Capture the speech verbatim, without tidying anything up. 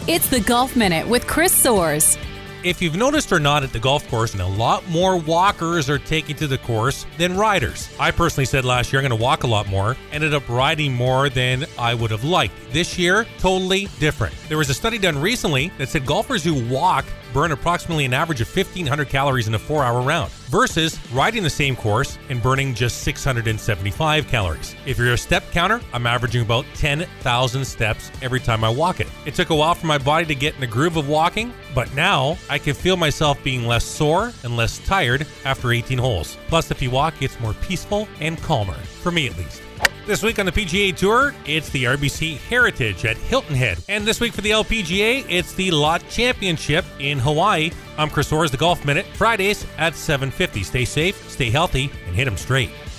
It's the Golf Minute with Chris Soares. If you've noticed or not at the golf course, a lot more walkers are taking to the course than riders. I personally said last year I'm going to walk a lot more, ended up riding more than I would have liked. This year, totally different. There was a study done recently that said golfers who walk burn approximately an average of fifteen hundred calories in a four-hour round versus riding the same course and burning just six hundred seventy-five calories. If you're a step counter, I'm averaging about ten thousand steps every time I walk it. It took a while for my body to get in the groove of walking, but now I can feel myself being less sore and less tired after eighteen holes. Plus, if you walk, it's more peaceful and calmer, for me at least. This week on the P G A Tour, it's the R B C Heritage at Hilton Head. And this week for the L P G A, it's the Lot Championship in Hawaii. I'm Chris Soares, the Golf Minute, Fridays at seven fifty. Stay safe, stay healthy, and hit 'em straight.